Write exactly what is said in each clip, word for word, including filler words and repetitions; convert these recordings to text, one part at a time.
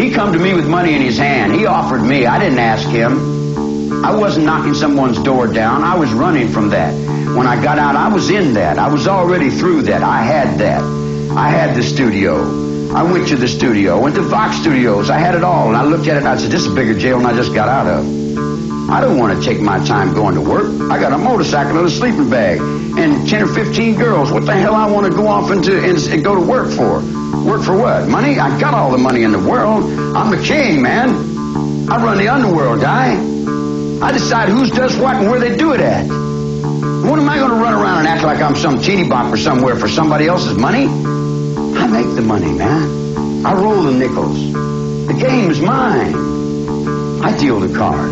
He come to me with money in his hand. He offered me. I didn't ask him. I wasn't knocking someone's door down. I was running from that. When I got out, I was in that. I was already through that. I had that. I had the studio. I went to the studio. Went to Fox Studios. I had it all. And I looked at it and I said, this is a bigger jail than I just got out of. I don't want to take my time going to work. I got a motorcycle and a sleeping bag and ten or fifteen girls. What the hell I want to go off into and, and go to work for? Work for what? Money? I got all the money in the world. I'm the king, man. I run the underworld, guy. I decide who does what and where they do it at. What am I going to run around and act like I'm some teeny bopper somewhere for somebody else's money? I make the money, man. I roll the nickels. The game is mine. I deal the cards.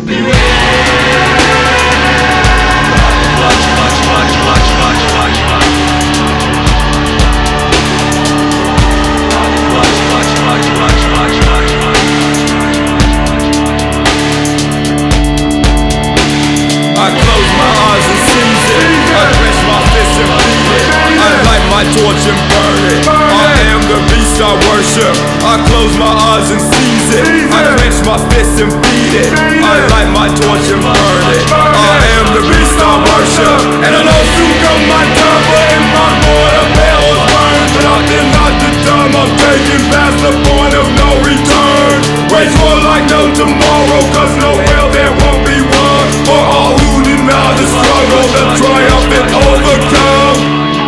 I close my eyes and seize it. I clench my fists and beat it. I light my torch and burn it. I am the beast I worship. I close my eyes and seize it. I clench my fists and beat it. I light my torch and burn it. I am the beast I worship. And I know soon come my time, but in my mortal hell is burned. But I did not the time I'm taking past the point of no return. Wage war like no tomorrow, cause no hell there won't be one. For all who deny the struggle, the triumph and overcome.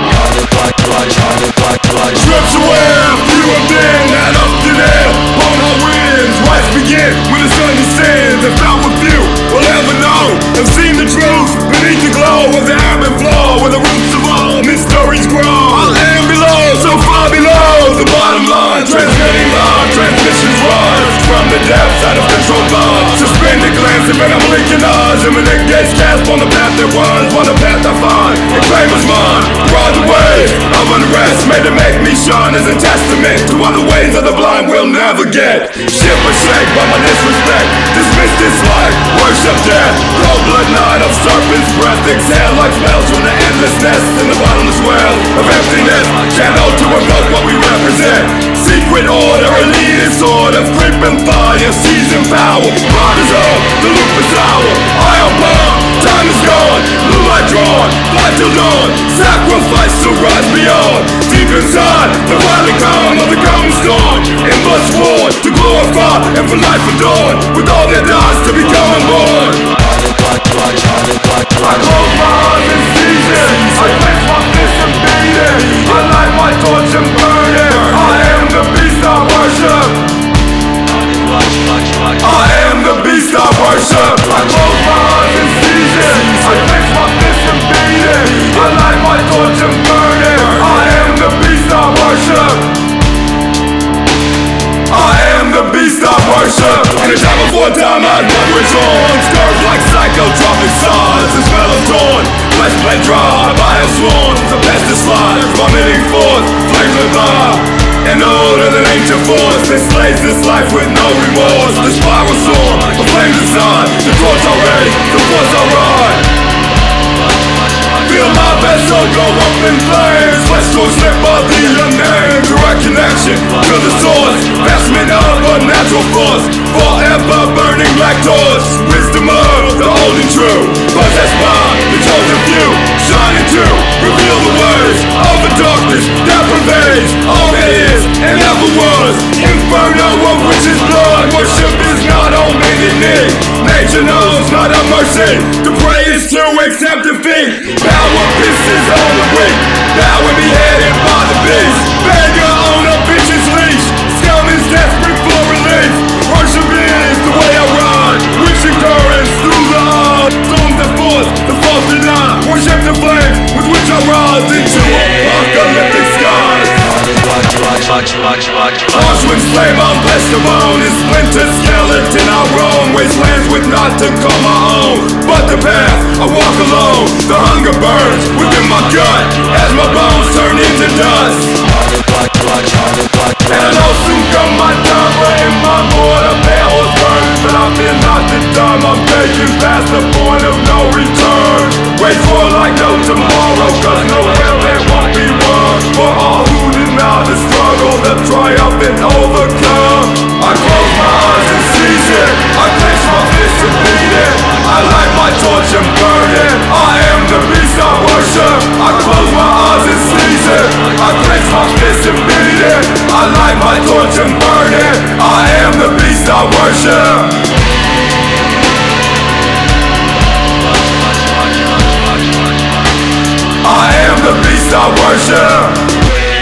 Strips away, few of them that up to there. On our winds, rise begin when the sun descends. And found with few will ever know and seen the truth beneath the glow of the ebb and flow, where the roots of all mysteries grow. I am below, so far below the bottom line. Transmitting line, transmissions rise from the depths out of control line. Suspended glancing, but I'm blinking eyes. Imminent gates cast on the path that runs, on the path I find, and claim as mine. Ride the waves of unrest, made to make me shine as a testament to all the ways of the blind will never get. Ship or shake by my disrespect, dismiss this life, worship death. Cold blood night of serpent's breath, exhale like smells from the endless nest in the bottomless well of emptiness. Channel to evoke what we represent. Secret order, elitist order, creeping fire, seizing power. Riders up, the loop is our iron bomb. Time is gone, blue light drawn, fly till dawn. Sacrifice to rise beyond. Deep inside, the violent calm of the coming storm. In blood sworn to glorify and for life adorn. With all that dies to become unborn. I close my eyes and seize it. I clench my fists and beat it. I light my torch and burn it. I am the beast I worship. I am the beast I worship. I close my eyes and seize it. I clench my fists and beat it. I light my torch and burn it. I am the beast I worship. I am the beast I worship. In a time before time I'd wonder it's on. Scarves like psychotropic sides. The smell of dawn, flesh blade dry by a sworn. The best is slide, vomiting forth flames of fire. And older than ancient force that slays this life with no remorse. The spiral soar, the flames inside. The torch already, the force alright. Feel my vessel go up in flames. Let's go slip by the unnamed. Direct connection to the source. Vestment of a natural force. Forever burning black doors. Wisdom of the old and true. Possessed by the chosen few. Shining to reveal the words of the darkness that pervades all that is and ever was. Inferno of witches' blood. Worship is not on bended knee. Nature knows not of mercy. To pray is to accept defeat. Power pisses on the weak. Power beheaded by the beast. Beggar on a bitch's leash. Scum is desperate for relief. Worshiping is the way I ride. Witching currents through the heart. Storms that force the false deny. Worship the flames with which I rise into apocalyptic skies. Auschwitz flame on flesh to bone. In splinter skeleton I roam. Wastelands with not to call my own. But the path I walk alone. The hunger burns within my gut as my bones turn into dust. And I know soon come my time, but in my mortal hell is burned. But I fear not the time I'm taking past the point of no return. Wait for like no tomorrow, cause no hell there won't be one. For all who deny the struggle, the triumph and overcome. I close my it. I light my torch and burn it. I am the beast I worship. I am the beast I worship.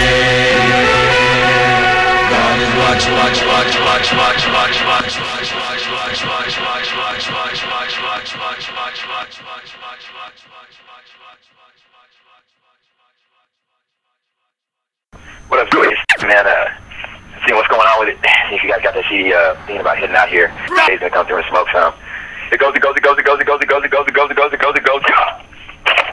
What up, Joey? Man, uh, seeing what's going on with it. If you guys got that C D, uh, thinking about hitting out here, Dave's gonna come through and smoke some. It goes, it goes, it goes, it goes, it goes, it goes, it goes, it goes, it goes, it goes, it goes.